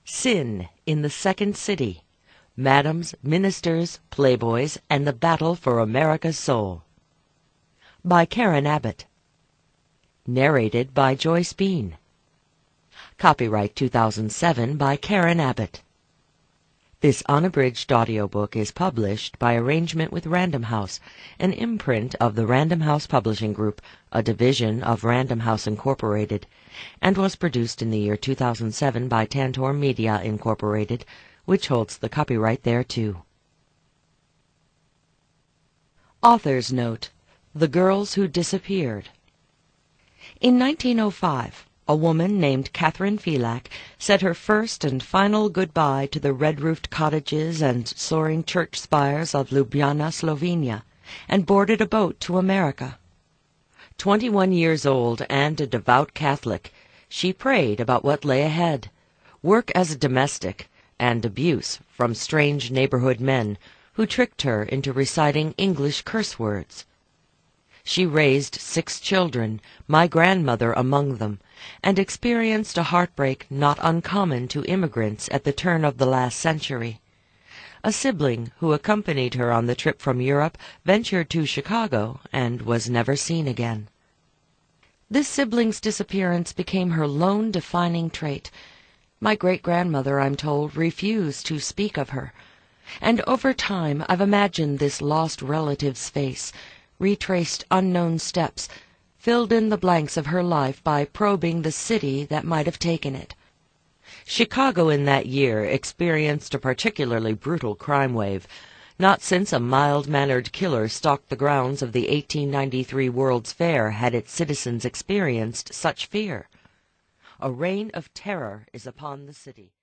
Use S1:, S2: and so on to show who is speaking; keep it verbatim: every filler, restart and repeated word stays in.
S1: Sin in the Second City, Madams, Ministers, Playboys, and the Battle for America's Soul. By Karen Abbott. Narrated by Joyce Bean. Copyright two thousand seven by Karen Abbott. This unabridged audiobook is published by arrangement with Random House, an imprint of the Random House Publishing Group, a division of Random House Incorporated, and was produced in the year two thousand seven by Tantor Media Incorporated, which holds the copyright thereto. Author's Note: The Girls Who Disappeared. In nineteen oh five, a woman named Catherine Phelak said her first and final goodbye to the red-roofed cottages and soaring church spires of Ljubljana, Slovenia, and boarded a boat to America. Twenty-one years old and a devout Catholic, she prayed about what lay ahead: work as a domestic, and abuse from strange neighborhood men who tricked her into reciting English curse words. She raised six children, my grandmother among them, and experienced a heartbreak not uncommon to immigrants at the turn of the last century. A sibling who accompanied her on the trip from Europe ventured to Chicago and was never seen again. This sibling's disappearance became her lone defining trait. My great-grandmother, I'm told, refused to speak of her, and over time I've imagined this lost relative's face, retraced unknown steps, filled in the blanks of her life by probing the city that might have taken it. Chicago in that year experienced a particularly brutal crime wave, not since a mild-mannered killer stalked the grounds of the eighteen ninety-three World's Fair had its citizens experienced such fear. A reign of terror is upon the city.